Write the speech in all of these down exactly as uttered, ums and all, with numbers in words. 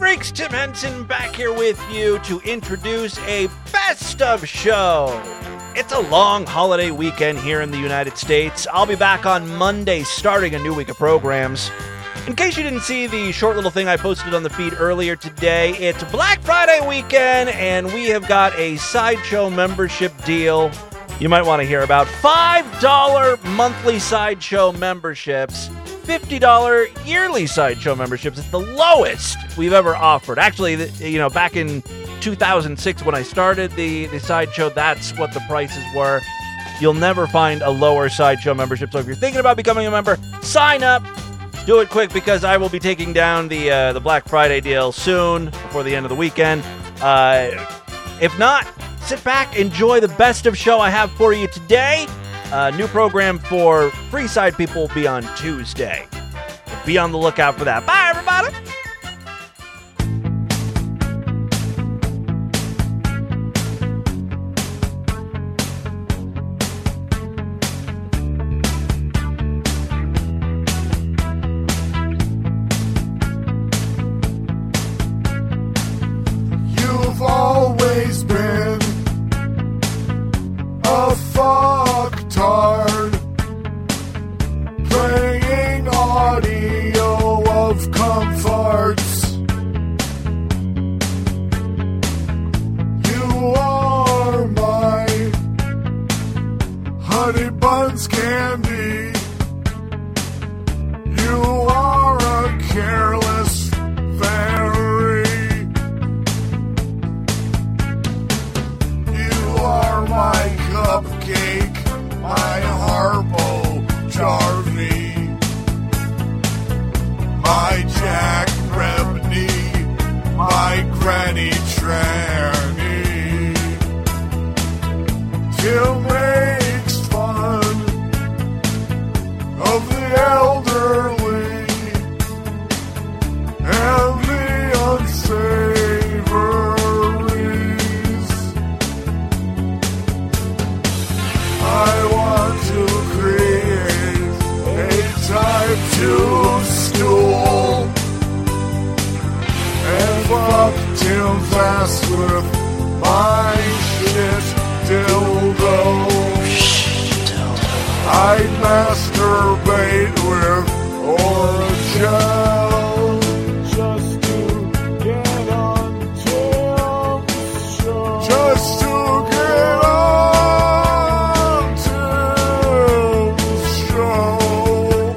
Freaks, Tim Henson back here with you to introduce a best of show. It's a long holiday weekend here in the United States. I'll be back on Monday starting a new week of programs. In case you didn't see the short little thing I posted on the feed earlier today, it's Black Friday weekend and we have got a Sideshow membership deal you might want to hear about. five dollars monthly Sideshow memberships. fifty dollars yearly Sideshow memberships. It's the lowest we've ever offered. Actually, you know, back in two thousand six when I started the, the Sideshow, that's what the prices were. You'll never find a lower Sideshow membership. So if you're thinking about becoming a member, sign up. Do it quick because I will be taking down the uh, the Black Friday deal soon, before the end of the weekend. Uh, if not, sit back, enjoy the best of show I have for you today. Uh, new program for Free Side people will be on Tuesday. Be on the lookout for that. Bye, everybody! You've always been a fucktard, playing audio of comforts. You are my honey buns candy. You are a careless fairy. You are my cupcake, my Harpo Jarvie, my Jack Rebney, my Granny Tranny. Tim makes fun of the elderly and the unsavories. I want to create a type two stool and fuck Tim's ass with my shit dildo. I'd masturbate with Oragel just to get on Tim's show. Just to get on Tim's show.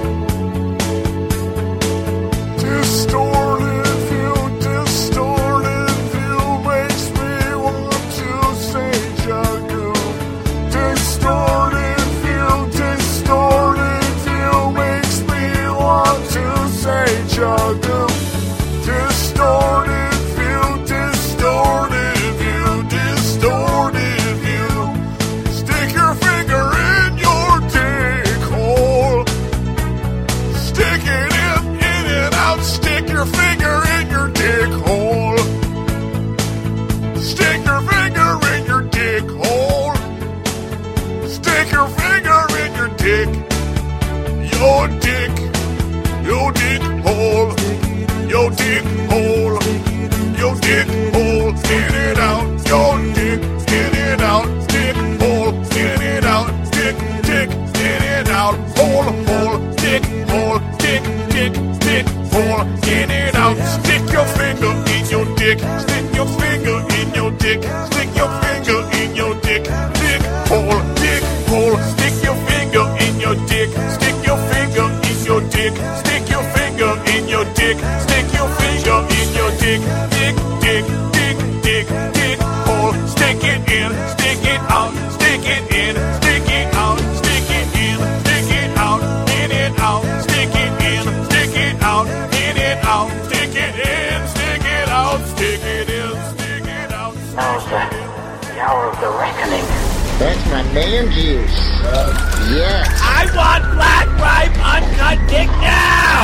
Distorted view, distorted view makes me want to say Jagu. Distorted view, distorted view makes me want to say Jagu. Distorted view, distorted view, distorted view. Stick your finger in your dick hole. Stick it in, in and out. Stick your finger in your dick hole. Stick your finger in your dick hole. Stick your finger in your dick. Your dick. Your dick hole. Your dick hole. Your dick hole. Get it out. Your dick. Get it out. Dick hole. Get it out. Dick. Dick. Get it out. Hole. Hole. Dick hole. Dick. Dick. Dick hole. Get it out. Stick your finger in your dick. Stick your finger in your dick. Stick your finger in your dick. Dick hole. Dick hole. Stick your finger in your dick. Stick your finger in your dick. Stick your finger in your dick. Stick your finger in your dick. Dick, dick, dick, dick, dick hole. Stick it in. Stick it out. Stick it in. Stick it out. Stick it in. Stick it out. In it out. Stick it in. Stick it out. In it out. Stick it in. Stick it out. Stick it in. Stick it out. Now's the, the hour of the reckoning. That's my man juice. Uh, yes. I want black ripe uncut dick now!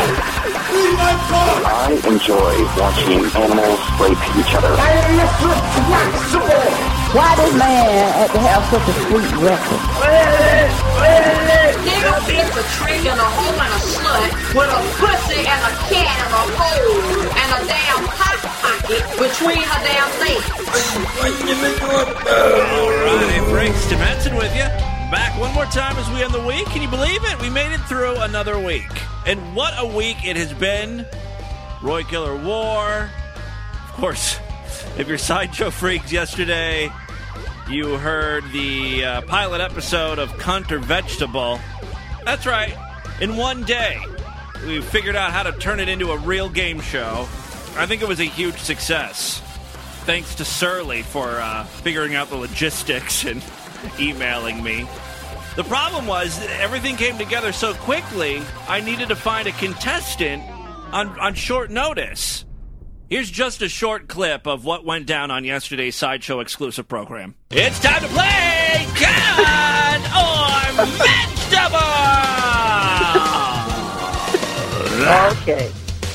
I enjoy watching animals rape each other. Why does man have to have such a sweet record? Nigga fits a trick and a hole and a slut with a pussy and a cat and a hole and a damn between her damn teeth. All right, Frank Stevenson with you. Back one more time as we end the week. Can you believe it? We made it through another week. And what a week it has been. Roy Killer War. Of course, if you're Sideshow Freaks yesterday, you heard the uh, pilot episode of Cunt or Vegetable. That's right. In one day, we figured out how to turn it into a real game show. I think it was a huge success. Thanks to Surly for uh, figuring out the logistics and emailing me. The problem was that everything came together so quickly, I needed to find a contestant on, on short notice. Here's just a short clip of what went down on yesterday's Sideshow exclusive program. It's time to play Cunt or Vegetable! Okay.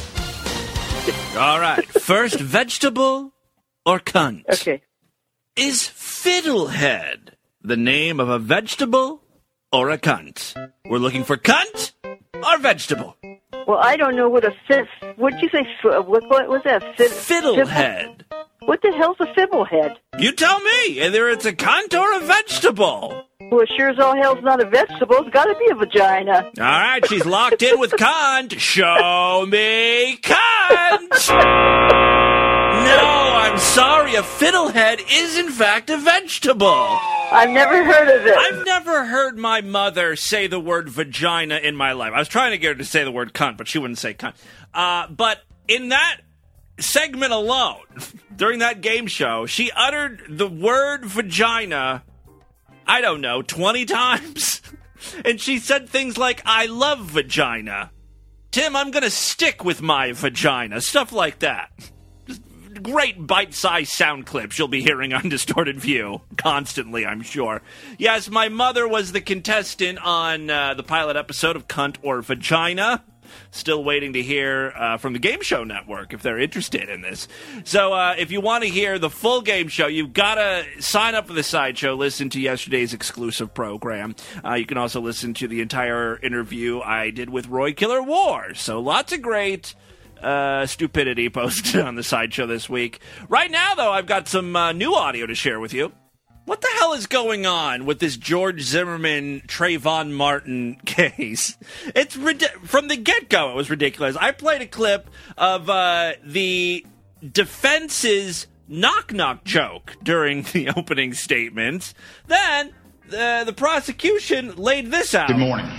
All right. First, vegetable or cunt? Okay. Is Fiddlehead the name of a vegetable or a cunt? We're looking for cunt or vegetable. Well, I don't know what a fifth. What'd you say? What, what was that? Fid, Fiddlehead. Fibble? What the hell's a fibblehead? You tell me. Either it's a cunt or a vegetable. Well, sure as all hell's not a vegetable. It's got to be a vagina. All right, she's locked in with cunt. Show me cunt. No, I'm sorry. A fiddlehead is, in fact, a vegetable. I've never heard of it. I've never heard my mother say the word vagina in my life. I was trying to get her to say the word cunt, but she wouldn't say cunt. Uh, but in that segment alone, during that game show, she uttered the word vagina, I don't know, twenty times. And she said things like, I love vagina. Tim, I'm going to stick with my vagina. Stuff like that. Great bite-sized sound clips you'll be hearing on Distorted View constantly, I'm sure. Yes, my mother was the contestant on uh, the pilot episode of Cunt or Vagina. Still waiting to hear uh, from the Game Show Network if they're interested in this. So uh, if you want to hear the full game show, you've got to sign up for the Sideshow, listen to yesterday's exclusive program. Uh, you can also listen to the entire interview I did with Roy Killer War. So lots of great Uh, stupidity posted on the Sideshow this week. Right now, though, I've got some uh, new audio to share with you. What the hell is going on with this George Zimmerman, Trayvon Martin case? It's rid- from the get-go, it was ridiculous. I played a clip of uh, the defense's knock-knock joke during the opening statements. Then uh, the prosecution laid this out. Good morning.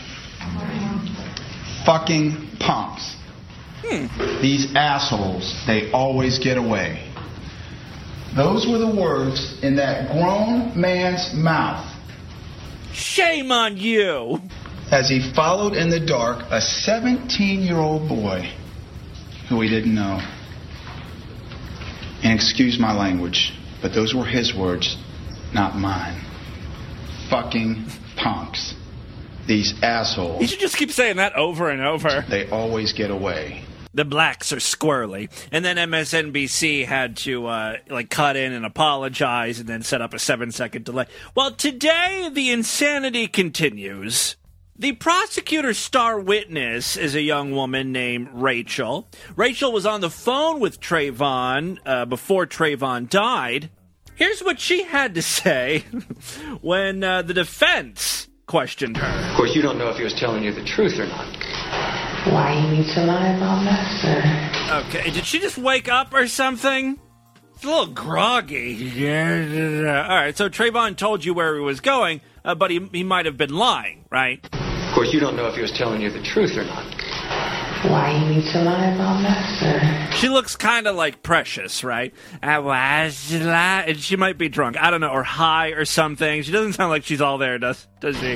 Fucking punks. Hmm. These assholes, they always get away. Those were the words in that grown man's mouth. Shame on you. As he followed in the dark a seventeen-year-old boy who he didn't know. And excuse my language, but those were his words, not mine. Fucking punks. These assholes. You should just keep saying that over and over. They always get away. The blacks are squirrely. And then M S N B C had to, uh, like, cut in and apologize and then set up a seven-second delay. Well, today, the insanity continues. The prosecutor's star witness is a young woman named Rachel. Rachel was on the phone with Trayvon uh, before Trayvon died. Here's what she had to say when uh, the defense questioned her. Of course, you don't know if he was telling you the truth or not. Why you need to lie about that, sir? Okay, did she just wake up or something? It's a little groggy. All right, so Trayvon told you where he was going, uh, but he, he might have been lying, right? Of course, you don't know if he was telling you the truth or not. Why you need to lie about that, sir? She looks kind of like Precious, right? Uh, why she lie? And she might be drunk. I don't know, or high or something. She doesn't sound like she's all there, does does she?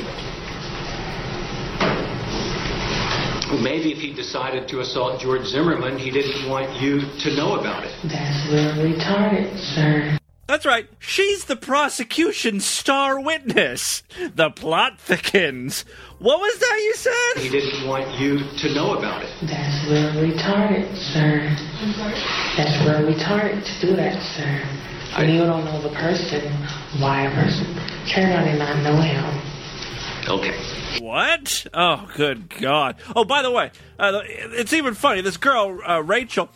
Well, maybe if he decided to assault George Zimmerman, he didn't want you to know about it. That's real retarded, sir. That's right. She's the prosecution's star witness. The plot thickens. What was that you said? He didn't want you to know about it. That's real retarded, sir. That's real retarded to do that, sir. When I... you don't know the person, why a person Trayvon did not know him. Okay. What? Oh, good God. Oh, by the way, uh, it's even funny. This girl, uh, Rachel,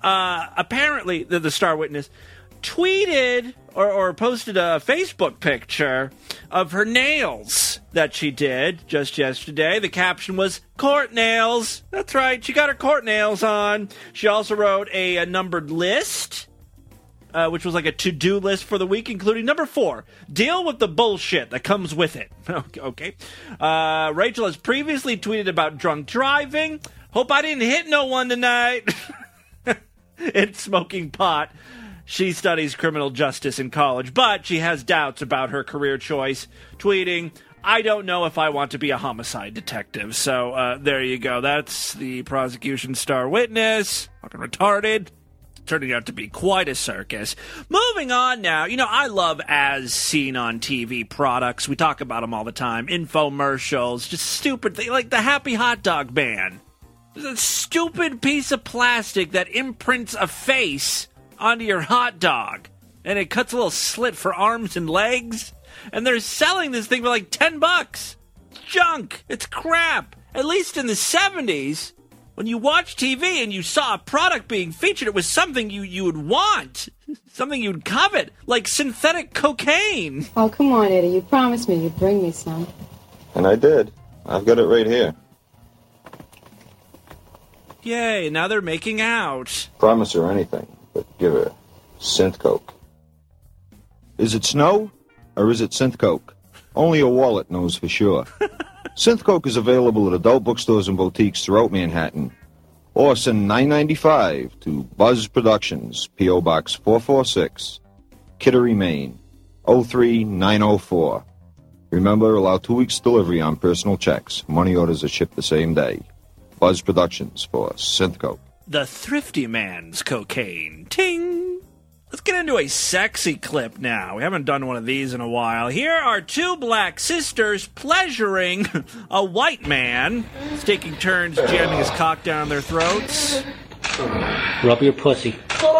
uh, apparently, the, the Star Witness tweeted or, or posted a Facebook picture of her nails that she did just yesterday. The caption was, court nails. That's right, she got her court nails on. She also wrote a, a numbered list, uh, which was like a to-do list for the week, including number four, deal with the bullshit that comes with it. Okay. Uh, Rachel has previously tweeted about drunk driving. Hope I didn't hit no one tonight. And smoking pot. She studies criminal justice in college, but she has doubts about her career choice, tweeting, I don't know if I want to be a homicide detective. So uh, there you go. That's the prosecution's star witness. Fucking retarded. Turning out to be quite a circus. Moving on now. You know, I love as seen on T V products. We talk about them all the time. Infomercials. Just stupid things like the Happy Hot Dog Ban. It's a stupid piece of plastic that imprints a face onto your hot dog, and it cuts a little slit for arms and legs, and they're selling this thing for like ten bucks. It's junk. It's crap. At least in the seventies, when you watched T V and you saw a product being featured, it was something you, you would want, something you'd covet, like synthetic cocaine. Oh, come on, Eddie. You promised me you'd bring me some. And I did. I've got it right here. Yay, now they're making out. Promise her anything. But give her synth coke. Is it snow or is it synth coke? Only a wallet knows for sure. Synth coke is available at adult bookstores and boutiques throughout Manhattan. Or send nine ninety-five to Buzz Productions, P O Box four forty-six, Kittery, Maine, oh three nine oh four. Remember, allow two weeks delivery on personal checks. Money orders are shipped the same day. Buzz Productions for synth coke. The thrifty man's cocaine. Ting! Let's get into a sexy clip now. We haven't done one of these in a while. Here are two black sisters pleasuring a white man. He's taking turns jamming his cock down their throats. Rub your pussy.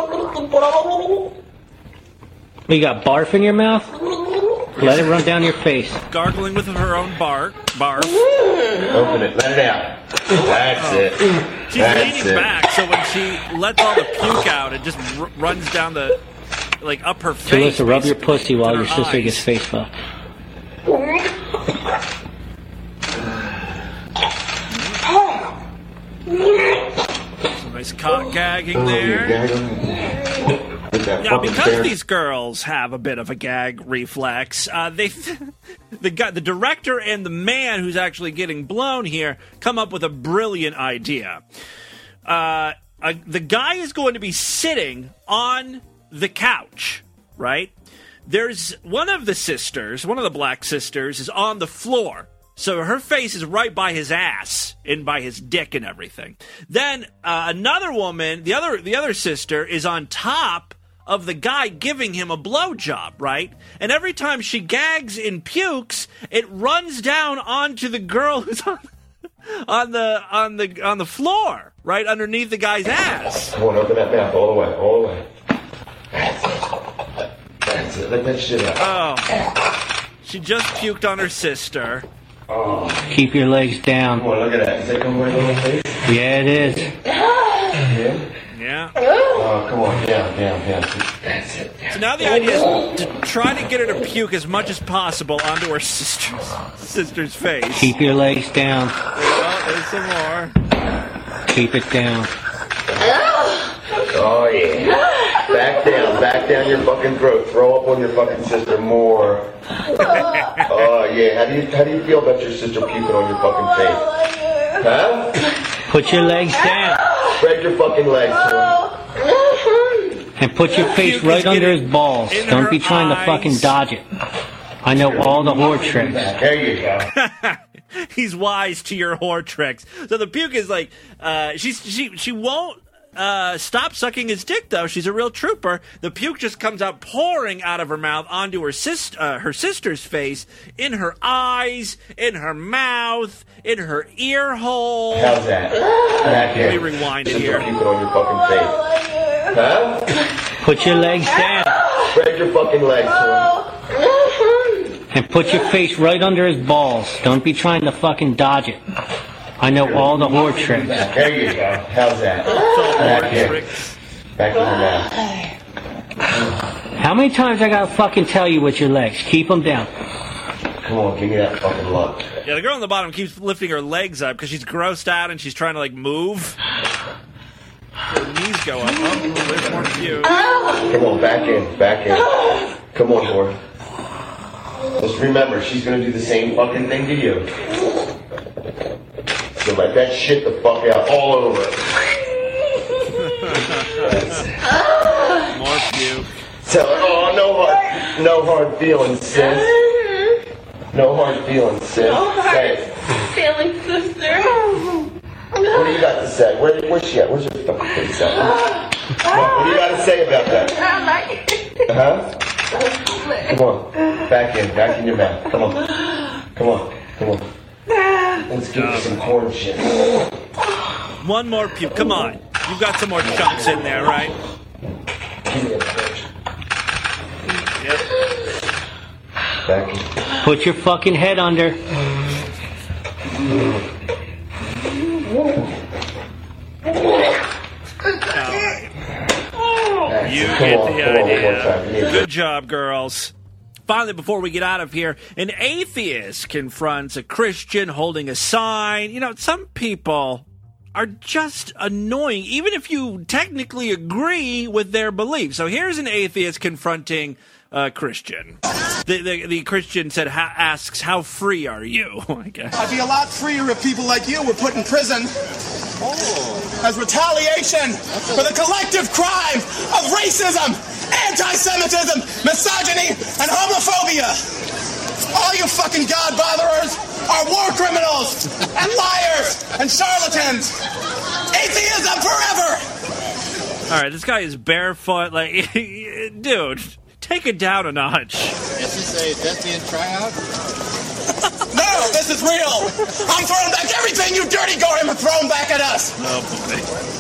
You got barf in your mouth? Let it run down your face. Gargling with her own bark. Barf. Open it. Let it out. That's oh. it. She's That's leaning it. back, so when she lets all the puke out, it just r- runs down the, like, up her face. She wants to rub your pussy while your sister eyes. gets face fucked. Some nice cock gagging there. Now, because these girls have a bit of a gag reflex, uh, they, the guy, the director and the man who's actually getting blown here come up with a brilliant idea. Uh, uh, the guy is going to be sitting on the couch, right? There's one of the sisters, one of the black sisters, is on the floor. So her face is right by his ass and by his dick and everything. Then uh, another woman, the other the other sister, is on top of the guy giving him a blowjob, right? And every time she gags and pukes, it runs down onto the girl who's on, on the on the on the floor, right underneath the guy's ass. Come on, open that mouth all the way, all the way. That's it. That's it. Let that shit out. Oh, she just puked on her sister. Oh. Keep your legs down. Come on, look at that. Is that going right on the face? Yeah, it is. Yeah? Yeah. Oh, come on, down, down, down. That's it. So now the idea is to try to get her to puke as much as possible onto her sister's sister's face. Keep your legs down. Oh, there's some more. Keep it down. Oh, yeah. Back down, back down your fucking throat. Throw up on your fucking sister more. Oh, yeah. How do you how do you feel about your sister puking on your fucking face? Huh? Put your legs down. Spread your fucking legs, son. And put your face right under his balls. Don't be trying to fucking dodge it. I know all the whore tricks. There you go. He's wise to your whore tricks. So the puke is like, uh, she's, she she won't uh, stop sucking his dick, though. She's a real trooper. The puke just comes out pouring out of her mouth onto her sis- uh, her sister's face, in her eyes, in her mouth, in her ear hole. How's that? Back Let me here. rewind it Sister here. puking on your fucking face. Huh? Put your legs down. Spread your fucking legs, son. And put your face right under his balls. Don't be trying to fucking dodge it. I know all the whore tricks. There you go. How's that? It's all Back whore here. tricks. Back in your mouth. How many times I gotta fucking tell you with your legs? Keep them down. Come on, give me that fucking look. Yeah, the girl on the bottom keeps lifting her legs up because she's grossed out and she's trying to, like, move. Her knees go up. Oh, there's more cute. Come on, back in, back in. Come on, whore. Just remember, she's gonna do the same fucking thing to you. So let that shit the fuck out all over it. More puke. Tell her, oh, no hard, no hard feelings, sis. No hard feelings, sis. No hard Say it. feelings, sister. What do you got to say? Where, where's she at? Where's your fucking face at? What, what do you got to say about that? Uh-huh? Come on. Back in. Back in your mouth. Come on. Come on. Come on. Let's give you some corn shit. One more puke. Come on. You've got some more chunks in there, right? Give me that bitch. Yep. Back in. Put your fucking head under. You get the idea. Good job, girls. Finally, before we get out of here, an atheist confronts a Christian holding a sign. You know, some people are just annoying, even if you technically agree with their beliefs. So here's an atheist confronting a Christian. The, the, the Christian said, ha- asks, how free are you? I guess. I'd be a lot freer if people like you were put in prison as retaliation for the collective crime of racism, anti-Semitism, misogyny, and homophobia. All you fucking God-botherers are war criminals and liars and charlatans. Atheism forever! All right, this guy is barefoot. Like, dude, take it down a notch. Is this a Deathian tryout? No, this is real. I'm throwing back everything you dirty Goyim have thrown back at us. Oh, boy.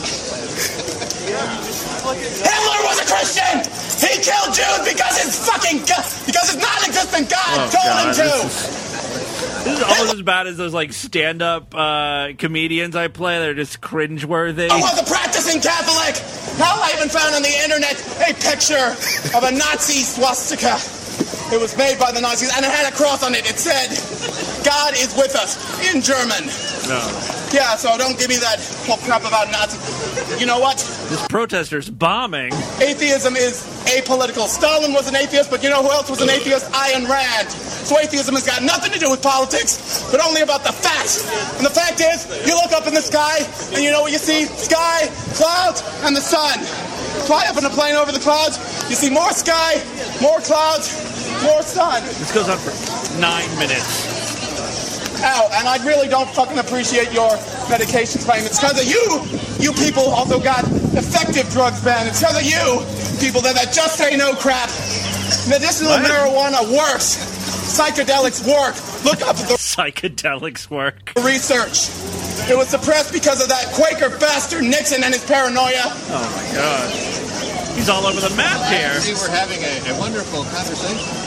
Hitler was a Christian. He killed Jews because his fucking God, because his non-existent God Oh, told God, him to. This is, this is almost as bad as those like stand-up uh, comedians I play. They're just cringeworthy. I was a practicing Catholic. Hell, I even found on the internet a picture of a Nazi swastika. It was made by the Nazis, and it had a cross on it. It said, "God is with us," in German. No. Yeah, so don't give me that whole crap about Nazis. You know what? This protester's bombing. Atheism is apolitical. Stalin was an atheist, but you know who else was an atheist? Ayn Rand. So atheism has got nothing to do with politics, but only about the facts. And the fact is, you look up in the sky, and you know what you see? Sky, clouds, and the sun. Fly up in a plane over the clouds, you see more sky, more clouds, more sun. This goes on for nine minutes. Ow, and I really don't fucking appreciate your medication claim. It's because of you, you people also got effective drugs banned. It's because of you, people that, that just say no crap. Medicinal What? marijuana works. Psychedelics work. Look up the Psychedelics work. research. It was suppressed because of that Quaker bastard Nixon and his paranoia. Oh my God. He's all over the map here. I see we're having a, a wonderful conversation.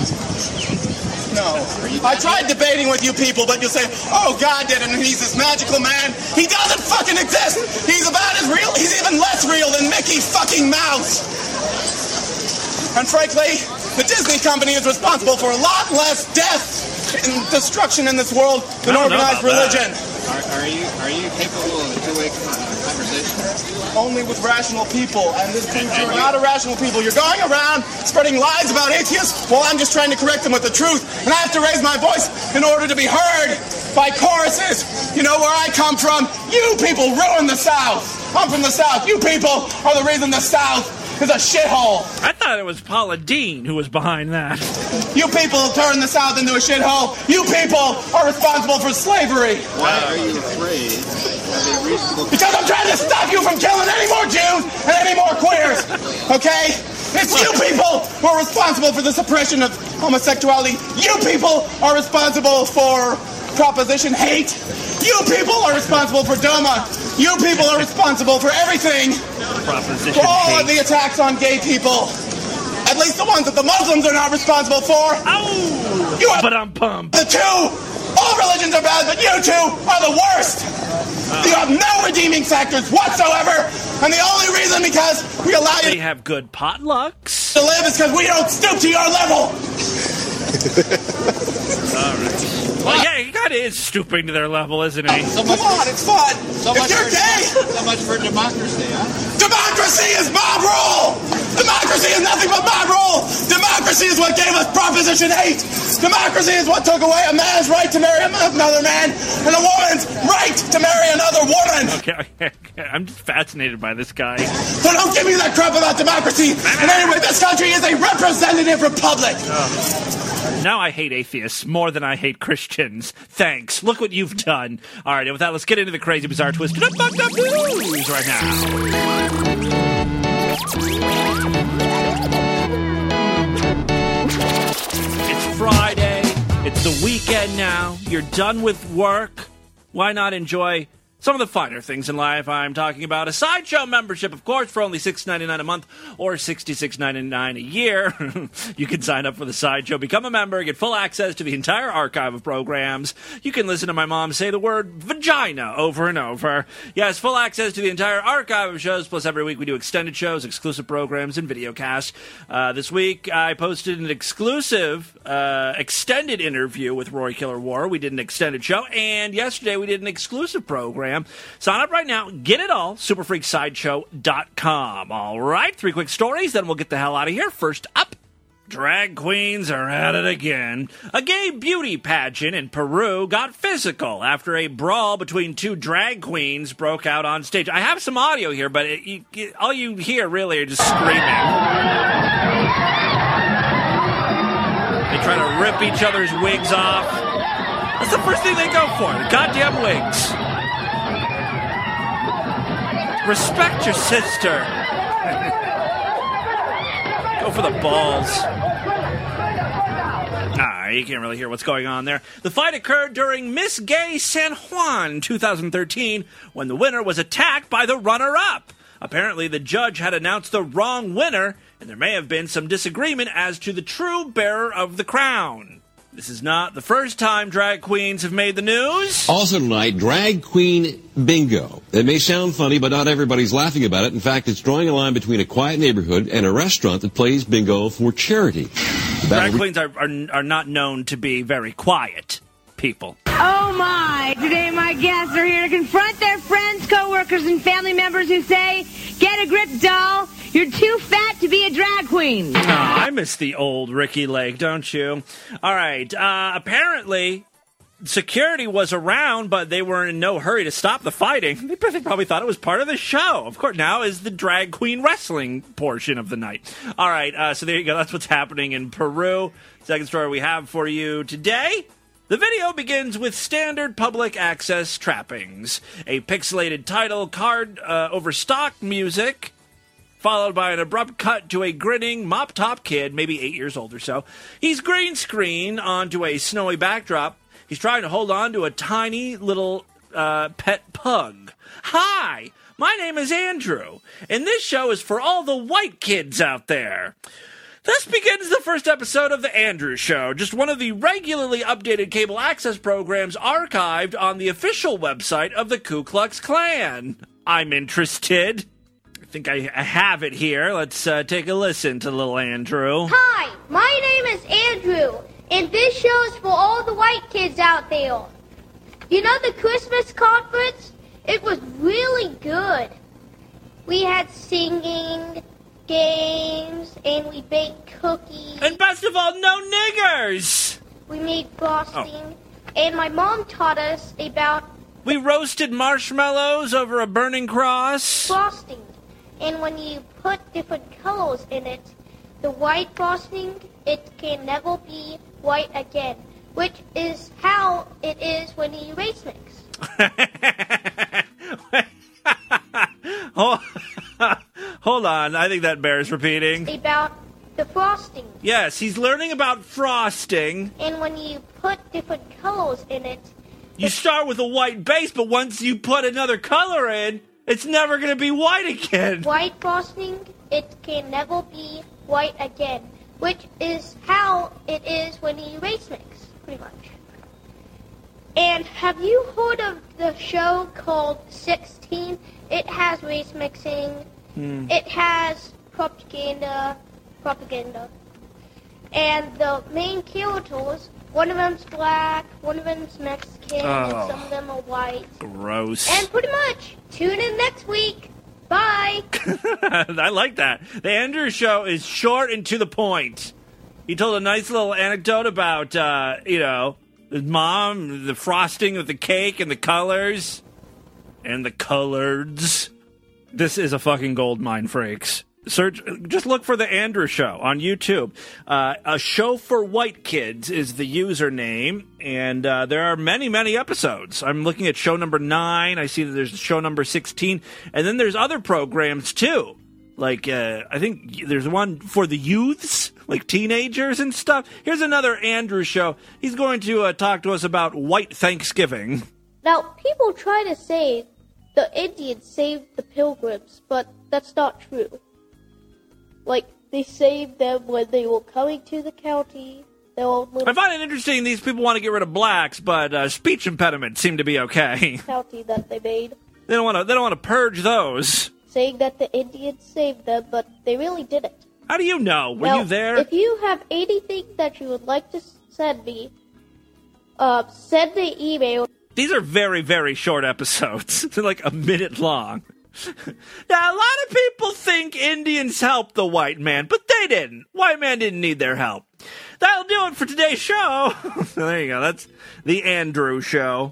No. I tried debating with you people, but you'll say, oh, God did it, and he's this magical man. He doesn't fucking exist. He's about as real, he's even less real than Mickey fucking Mouse. And frankly, the Disney company is responsible for a lot less death and destruction in this world than I don't know organized about religion. Are, are you are you capable of a two-way conversation? Only with rational people, and this proves you're not a rational people. You're going around spreading lies about atheists while I'm just trying to correct them with the truth, and I have to raise my voice in order to be heard by choruses. You know where I come from? You people ruined the South. I'm from the South. You people are the reason the South is a shithole. I thought it was Paula Deen who was behind that. You people turned the South into a shithole. You people are responsible for slavery. Why are you afraid of a reasonable... Because I'm trying to stop you from killing any more Jews and any more queers, okay? It's you people who are responsible for the suppression of homosexuality. You people are responsible for proposition hate. You people are responsible for DOMA. You people are responsible for everything. Proposition For all hate. of the attacks on gay people. At least the ones that the Muslims are not responsible for. Ow! You are But I'm pumped. the two. All religions are bad, but you two are the worst. Oh. You have no redeeming factors whatsoever, and the only reason because we allow you They have good potlucks. to live is because we don't stoop to your level. All right. Well, yeah, he kind of is stooping to their level, isn't he? So Come on, it's fun. So if much you're for, gay, so much for democracy, huh? democracy is mob rule. Democracy is nothing but mob rule. Democracy is what gave us Proposition eight. Democracy is what took away a man's right to marry another man and a woman's right to marry another woman. Okay, okay, okay. I'm just fascinated by this guy. So don't give me that crap about democracy. And anyway, this country is a representative republic. Oh. Now I hate atheists more than I hate Christians. Thanks. Look what you've done. All right, and with that, let's get into the crazy, bizarre, twisted, and fucked up news right now. It's Friday. It's the weekend now. You're done with work. Why not enjoy some of the finer things in life? I'm talking about a Sideshow membership, of course, for only six dollars and ninety-nine cents a month or sixty-six dollars and ninety-nine cents a year. You can sign up for the Sideshow, become a member, get full access to the entire archive of programs. You can listen to my mom say the word vagina over and over. Yes, full access to the entire archive of shows, plus every week we do extended shows, exclusive programs, and video casts. Uh, this week I posted an exclusive uh, extended interview with Roy Killer War. We did an extended show, and yesterday we did an exclusive program. Sign up right now. Get it all. super freak sideshow dot com. All right. Three quick stories, then we'll get the hell out of here. First up, drag queens are at it again. A gay beauty pageant in Peru got physical after a brawl between two drag queens broke out on stage. I have some audio here, but it, you, it, all you hear really are just screaming. They try to rip each other's wigs off. That's the first thing they go for. The goddamn wigs. Respect your sister. Go for the balls. Ah, you can't really hear what's going on there. The fight occurred during Miss Gay San Juan two thousand thirteen when the winner was attacked by the runner-up. Apparently, the judge had announced the wrong winner, and there may have been some disagreement as to the true bearer of the crown. This is not the first time drag queens have made the news. Also tonight, drag queen bingo. It may sound funny, but not everybody's laughing about it. In fact, it's drawing a line between a quiet neighborhood and a restaurant that plays bingo for charity. Drag queens are, are, are not known to be very quiet people. Oh my! Today my guests are here to confront their friends, co-workers, and family members who say, "Get a grip, doll. You're too fat to be a drag queen." Oh, I miss the old Ricky Lake, don't you? All right. Uh, apparently, security was around, but they were in no hurry to stop the fighting. They probably thought it was part of the show. Of course, now is the drag queen wrestling portion of the night. All right. Uh, so there you go. That's what's happening in Peru. Second story we have for you today. The video begins with standard public access trappings. A pixelated title card uh, over stock music, followed by an abrupt cut to a grinning mop-top kid, maybe eight years old or so. He's green screen onto a snowy backdrop. He's trying to hold on to a tiny little uh, pet pug. Hi, my name is Andrew, and this show is for all the white kids out there. Thus begins the first episode of The Andrew Show, just one of the regularly updated cable access programs archived on the official website of the Ku Klux Klan. I'm interested. I think I, I have it here. Let's uh, take a listen to little Andrew. Hi, my name is Andrew, and this show is for all the white kids out there. You know the Christmas conference? It was really good. We had singing, games, and we baked cookies. And best of all, no niggers! We made frosting, oh. and my mom taught us about... We roasted marshmallows over a burning cross. Frosting. And when you put different colors in it, the white frosting, it can never be white again, which is how it is when you erase mix. oh. Hold on, I think that bears repeating. About the frosting. Yes, he's learning about frosting. And when you put different colors in it... You start with a white base, but once you put another color in, it's never going to be white again. White frosting, it can never be white again, which is how it is when you erase mix, pretty much. And have you heard of the show called sixteen? It has race mixing. Hmm. It has propaganda. Propaganda. And the main characters, one of them's black, one of them's Mexican, Oh. and some of them are white. Gross. And pretty much, tune in next week. Bye. I like that. The Andrew Show is short and to the point. He told a nice little anecdote about, uh, you know, his mom, the frosting of the cake and the colors. And the coloreds. This is a fucking gold mine, freaks. Search, just look for The Andrew Show on YouTube. Uh, a Show for White Kids is the username, and uh, there are many, many episodes. I'm looking at show number nine. I see that there's show number sixteen, and then there's other programs, too. Like, uh, I think there's one for the youths, like teenagers and stuff. Here's another Andrew Show. He's going to uh, talk to us about White Thanksgiving. Now, people try to say the Indians saved the Pilgrims, but that's not true. Like, they saved them when they were coming to the county. They were little I find it interesting these people want to get rid of blacks, but uh, speech impediments seem to be okay. county that they made, They don't want to. They don't want to purge those. saying that the Indians saved them, but they really didn't. How do you know? Were Now, you there? If you have anything that you would like to send me, uh, send the email. These are very, very short episodes. They're like a minute long. Now, a lot of people think Indians helped the white man, but they didn't. White man didn't need their help. That'll do it for today's show. There you go. That's the Andrew Show.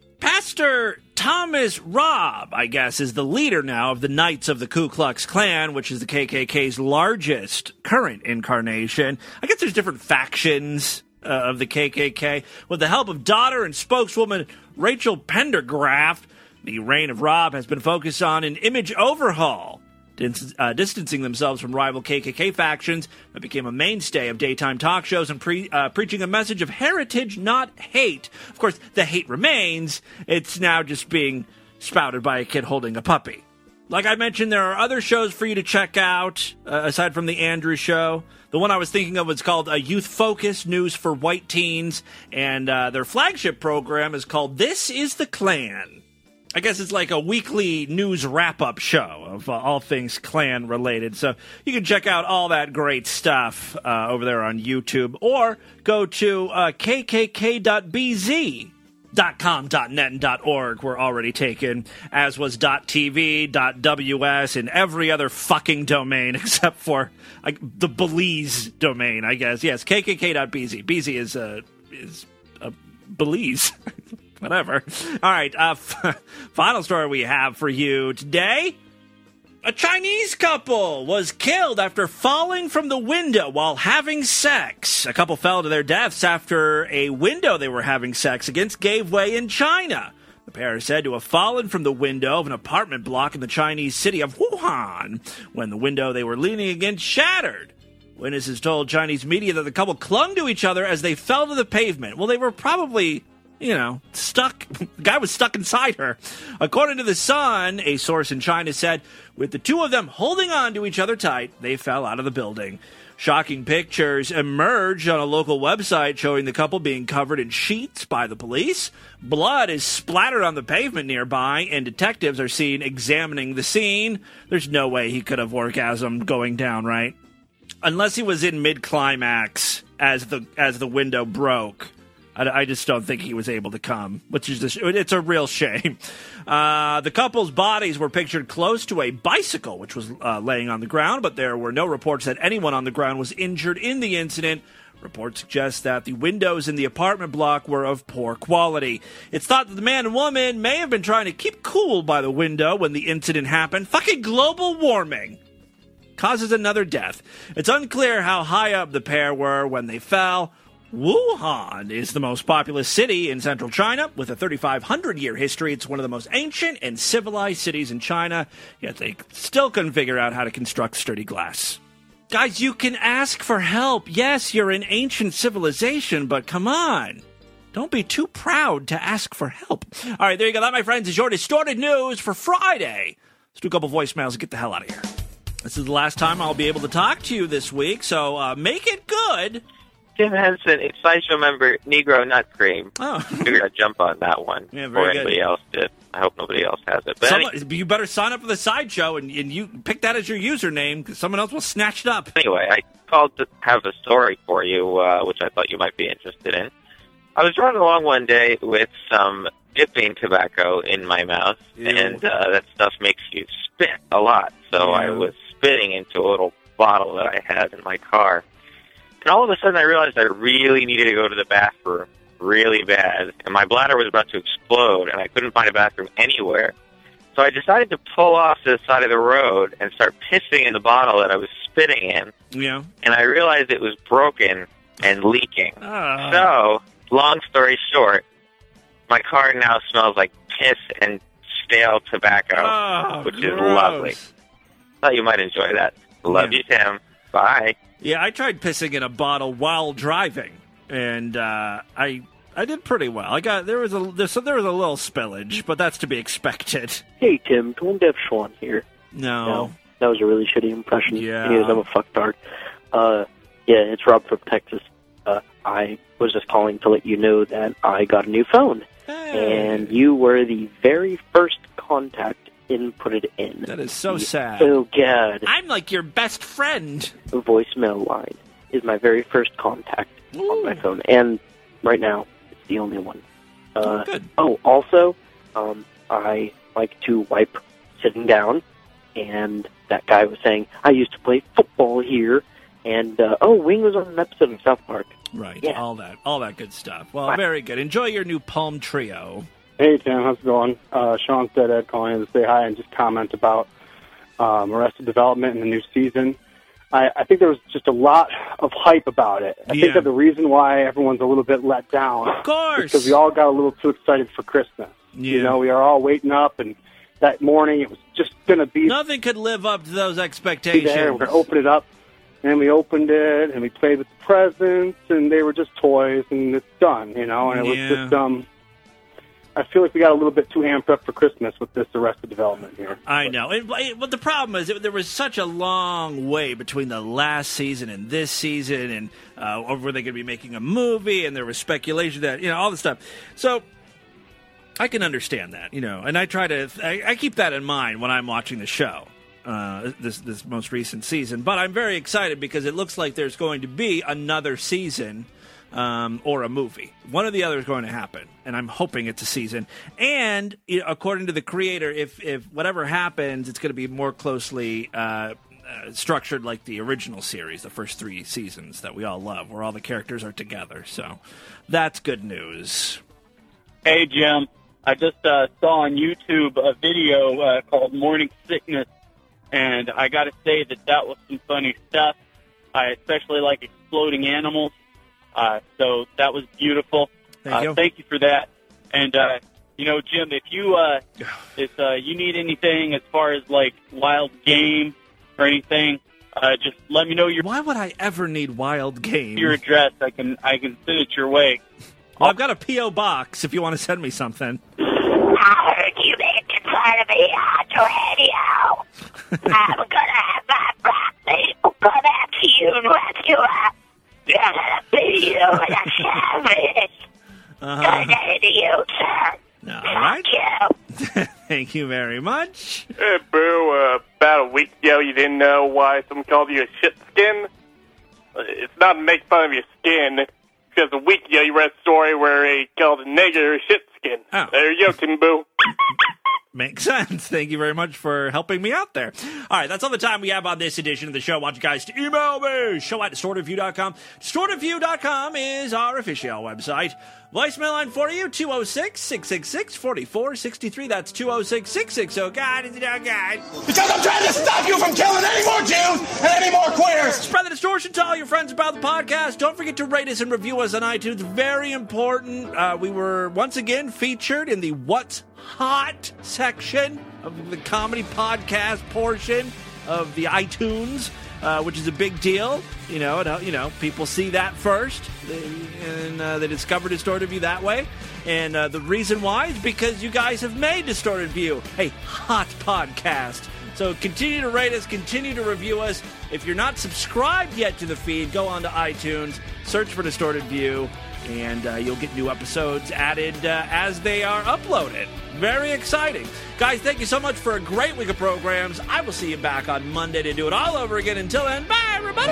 Pastor Thomas Robb, I guess, is the leader now of the Knights of the Ku Klux Klan, which is the K K K's largest current incarnation. I guess there's different factions uh, of the K K K. With the help of daughter and spokeswoman Rachel Pendergraft, the reign of Robb has been focused on an image overhaul, dis- uh, distancing themselves from rival K K K factions that became a mainstay of daytime talk shows and pre- uh, preaching a message of heritage, not hate. Of course, the hate remains. It's now just being spouted by a kid holding a puppy. Like I mentioned, there are other shows for you to check out, uh, aside from the Andrew Show. The one I was thinking of was called uh, Youth Focus, News for White Teens, and uh, their flagship program is called This is the Klan. I guess it's like a weekly news wrap-up show of uh, all things Klan related. So you can check out all that great stuff uh, over there on YouTube, or go to uh, k k k dot b z dot com dot net and .org. We're already taken, as was .tv, .ws, and every other fucking domain except for like the Belize domain, I guess. Yes, k k k dot b z. B Z is uh, is uh, Belize. Whatever. All right, uh, f- final story we have for you today. A Chinese couple was killed after falling from the window while having sex. A couple fell to their deaths after a window they were having sex against gave way in China. The pair is said to have fallen from the window of an apartment block in the Chinese city of Wuhan when the window they were leaning against shattered. Witnesses told Chinese media that the couple clung to each other as they fell to the pavement. Well, they were probably, you know, stuck. The guy was stuck inside her. According to The Sun, a source in China said, with the two of them holding on to each other tight, they fell out of the building. Shocking pictures emerged on a local website showing the couple being covered in sheets by the police. Blood is splattered on the pavement nearby, and detectives are seen examining the scene. There's no way he could have orgasmed going down, right? Unless he was in mid-climax as the as the window broke. I, I just don't think he was able to come, which is just, it's a real shame. Uh, the couple's bodies were pictured close to a bicycle, which was uh, laying on the ground, but there were no reports that anyone on the ground was injured in the incident. Reports suggest that the windows in the apartment block were of poor quality. It's thought that the man and woman may have been trying to keep cool by the window when the incident happened. Fucking global warming causes another death. It's unclear how high up the pair were when they fell. Wuhan is the most populous city in central China. With a thirty-five hundred year history, it's one of the most ancient and civilized cities in China, yet they still couldn't figure out how to construct sturdy glass. Guys, you can ask for help. Yes, you're an ancient civilization, but come on. Don't be too proud to ask for help. All right, there you go. That, my friends, is your distorted news for Friday. Let's do a couple voicemails and get the hell out of here. This is the last time I'll be able to talk to you this week, so uh, make it good. Tim Henson, it's Sideshow member Negro Nut Cream. Oh. I figured I'd jump on that one Yeah, very before good. anybody else did. I hope nobody else has it. But Someone, any- you better sign up for the Sideshow, and, and you pick that as your username, because someone else will snatch it up. anyway, I called to have a story for you, uh, which I thought you might be interested in. I was running along one day with some dipping tobacco in my mouth, Ew. and uh, that stuff makes you spit a lot. So I Ew. was spitting into a little bottle that I had in my car. And all of a sudden I realized I really needed to go to the bathroom really bad. And my bladder was about to explode, and I couldn't find a bathroom anywhere. So I decided to pull off to the side of the road and start pissing in the bottle that I was spitting in. Yeah. And I realized it was broken and leaking. Ah. So, long story short, my car now smells like piss and stale tobacco, Oh, which is gross. lovely. Thought you might enjoy that. Love Yeah. you, Tim. Bye. Yeah, I tried pissing in a bottle while driving, and uh, I I did pretty well. I got there was a there, so there was a little spillage, but that's to be expected. Hey, Tim, Tone Deaf Schwan here. No. No, that was a really shitty impression. Yeah. Anyways, I'm a fucktard. Uh, yeah, it's Rob from Texas. Uh, I was just calling to let you know that I got a new phone. And you were the very first contact inputted in. That is so sad. Oh, God. I'm like your best friend. The voicemail line is my very first contact on my phone. And right now, it's the only one. Uh, Good. Oh, also, um, I like to wipe sitting down. And that guy was saying, I used to play football here. And, uh, oh, Wing was on an episode of South Park. Right, Yeah. all that, all that good stuff. Well, very good. Enjoy your new Palm Trio. Hey, Tim, how's it going? Uh, Sean's Dead Ed calling in to say hi and just comment about um, Arrested Development in the new season. I, I think there was just a lot of hype about it. I Yeah. think that the reason why everyone's a little bit let down Of course. is because we all got a little too excited for Christmas. Yeah. You know, we are all waiting up, and that morning it was just going to be Nothing could live up to those be expectations. there. We're going to open it up. And we opened it, and we played with the presents, and they were just toys, and it's done, you know? And it Yeah. was just, um, I feel like we got a little bit too amped up for Christmas with this Arrested Development here. I know. It, it, but the problem is that there was such a long way between the last season and this season, and uh, or were they going to be making a movie, and there was speculation that, you know, all this stuff. So I can understand that, you know, and I try to, I, I keep that in mind when I'm watching the show. Uh, this this most recent season, but I'm very excited because it looks like there's going to be another season um, or a movie. One or the other is going to happen, and I'm hoping it's a season. And you know, according to the creator, if if whatever happens, it's going to be more closely uh, uh, structured like the original series, the first three seasons that we all love, where all the characters are together. So that's good news. Hey, Jim. I just uh, saw on YouTube a video uh, called Morning Sickness. And I got to say that that was some funny stuff. I especially like exploding animals. Uh, so that was beautiful. Thank uh, you. Thank you for that. And, uh, you know, Jim, if you uh, if uh, you need anything as far as, like, wild game or anything, uh, just let me know your Why would I ever need wild game? your address. I can I can send it your way. Well, I've got a P O box if you want to send me something. I heard you making fun of me on the radio. I'm gonna have my broccoli come after you and wrap you up. You're gonna beat you with a sandwich. Uh-huh. Good day to you, sir. All right. Thank you. Thank you very much. Hey, Boo, uh, about a week ago you didn't know why someone called you a shit skin? Uh, It's not to make fun of your skin, because a week ago you read a story where he called a nigger a shit skin. Oh. There you go, Tim Boo. Makes sense. Thank you very much for helping me out there. All right, that's all the time we have on this edition of the show. I want you guys to email me, show at distorted view dot com. distorted view dot com is our official website. Voicemail line for you, two oh six, six six six, four four six three. That's two oh six, six six oh, God, is it oh, God? Because I'm trying to stop you from killing any more Jews and any more queers. Spread the distortion to all your friends about the podcast. Don't forget to rate us and review us on iTunes. Very important. Uh, we were once again featured in the What's Hot section of the comedy podcast portion of the iTunes, uh, which is a big deal. You know, and, uh, you know, people see that first, and uh, they discover Distorted View that way. And uh, the reason why is because you guys have made Distorted View a hot podcast. So continue to rate us, continue to review us. If you're not subscribed yet to the feed, go on to iTunes, search for Distorted View, and uh, you'll get new episodes added uh, as they are uploaded. Very exciting. Guys, thank you so much for a great week of programs. I will see you back on Monday to do it all over again. Until then, bye, everybody.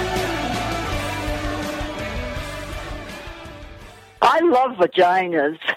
I love vaginas.